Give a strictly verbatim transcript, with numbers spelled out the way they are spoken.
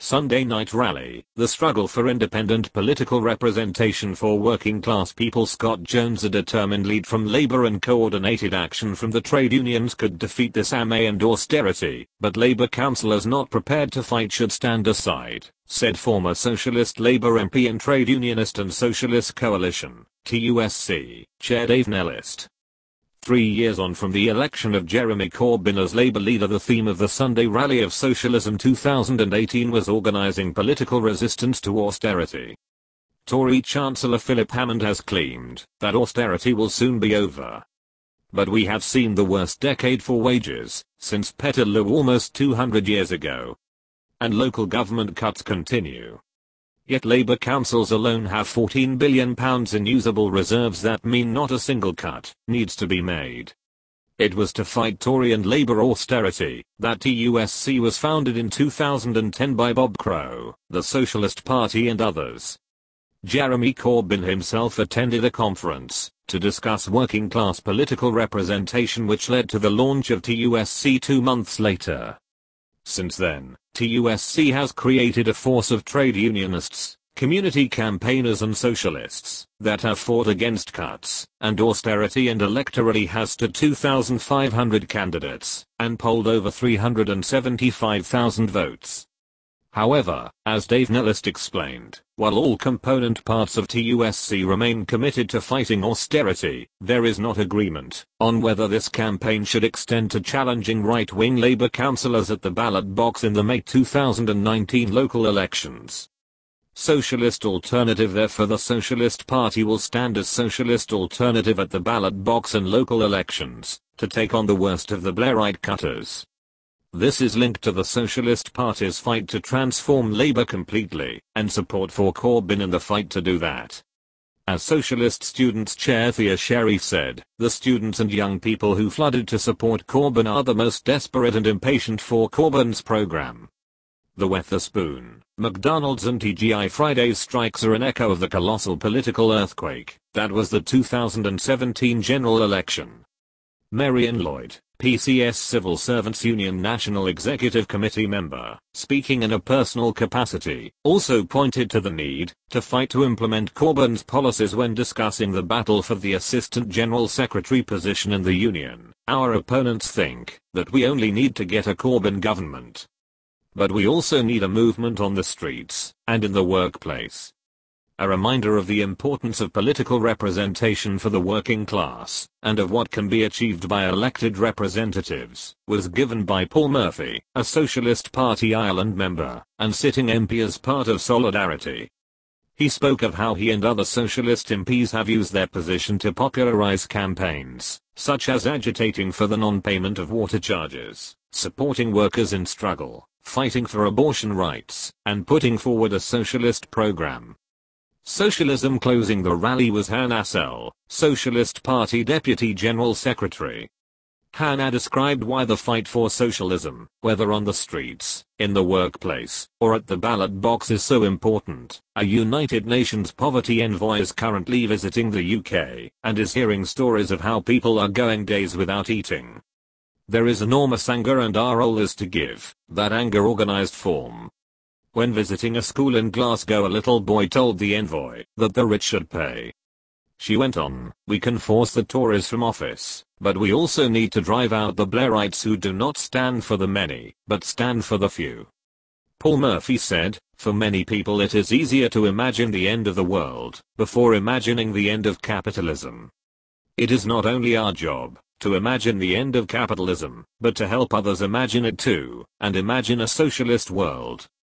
Sunday night rally, the struggle for independent political representation for working class people. Scott Jones, a determined lead from Labour and coordinated action from the trade unions could defeat this A M A and austerity, but Labour councillors not prepared to fight should stand aside, said former Socialist Labour M P and Trade Unionist and Socialist Coalition, T U S C, Chair Dave Nellist. Three years on from the election of Jeremy Corbyn as Labour leader, the theme of the Sunday Rally of Socialism two thousand eighteen was organising political resistance to austerity. Tory Chancellor Philip Hammond has claimed that austerity will soon be over. But we have seen the worst decade for wages since Peterloo almost two hundred years ago. And local government cuts continue. Yet Labour councils alone have fourteen billion pounds in usable reserves that mean not a single cut needs to be made. It was to fight Tory and Labour austerity that T U S C was founded in two thousand ten by Bob Crow, the Socialist Party and others. Jeremy Corbyn himself attended a conference to discuss working class political representation, which led to the launch of T U S C two months later. Since then, T U S C has created a force of trade unionists, community campaigners and socialists that have fought against cuts and austerity, and electorally has stood two thousand five hundred candidates and polled over three hundred seventy-five thousand votes. However, as Dave Nellist explained, while all component parts of T U S C remain committed to fighting austerity, there is not agreement on whether this campaign should extend to challenging right-wing Labour councillors at the ballot box in the May two thousand nineteen local elections. Socialist Alternative. Therefore, the Socialist Party will stand as Socialist Alternative at the ballot box in local elections to take on the worst of the Blairite cutters. This is linked to the Socialist Party's fight to transform Labour completely, and support for Corbyn in the fight to do that. As Socialist Students Chair Thea Sherry said, the students and young people who flooded to support Corbyn are the most desperate and impatient for Corbyn's programme. The Wetherspoon, McDonald's and T G I Fridays strikes are an echo of the colossal political earthquake that was the two thousand seventeen general election. Marian Lloyd, P C S Civil Servants Union National Executive Committee member, speaking in a personal capacity, also pointed to the need to fight to implement Corbyn's policies when discussing the battle for the Assistant General Secretary position in the union. Our opponents think that we only need to get a Corbyn government. But we also need a movement on the streets and in the workplace. A reminder of the importance of political representation for the working class, and of what can be achieved by elected representatives, was given by Paul Murphy, a Socialist Party Ireland member, and sitting M P as part of Solidarity. He spoke of how he and other Socialist M Ps have used their position to popularise campaigns, such as agitating for the non-payment of water charges, supporting workers in struggle, fighting for abortion rights, and putting forward a socialist programme. Socialism. Closing the rally was Hannah Assel, Socialist Party Deputy General Secretary. Hannah described why the fight for socialism, whether on the streets, in the workplace, or at the ballot box, is so important. A United Nations poverty envoy is currently visiting the U K, and is hearing stories of how people are going days without eating. There is enormous anger, and our role is to give that anger organised form. When visiting a school in Glasgow, a little boy told the envoy that the rich should pay. She went on, "We can force the Tories from office, but we also need to drive out the Blairites who do not stand for the many, but stand for the few." Paul Murphy said, "For many people it is easier to imagine the end of the world before imagining the end of capitalism. It is not only our job to imagine the end of capitalism, but to help others imagine it too, and imagine a socialist world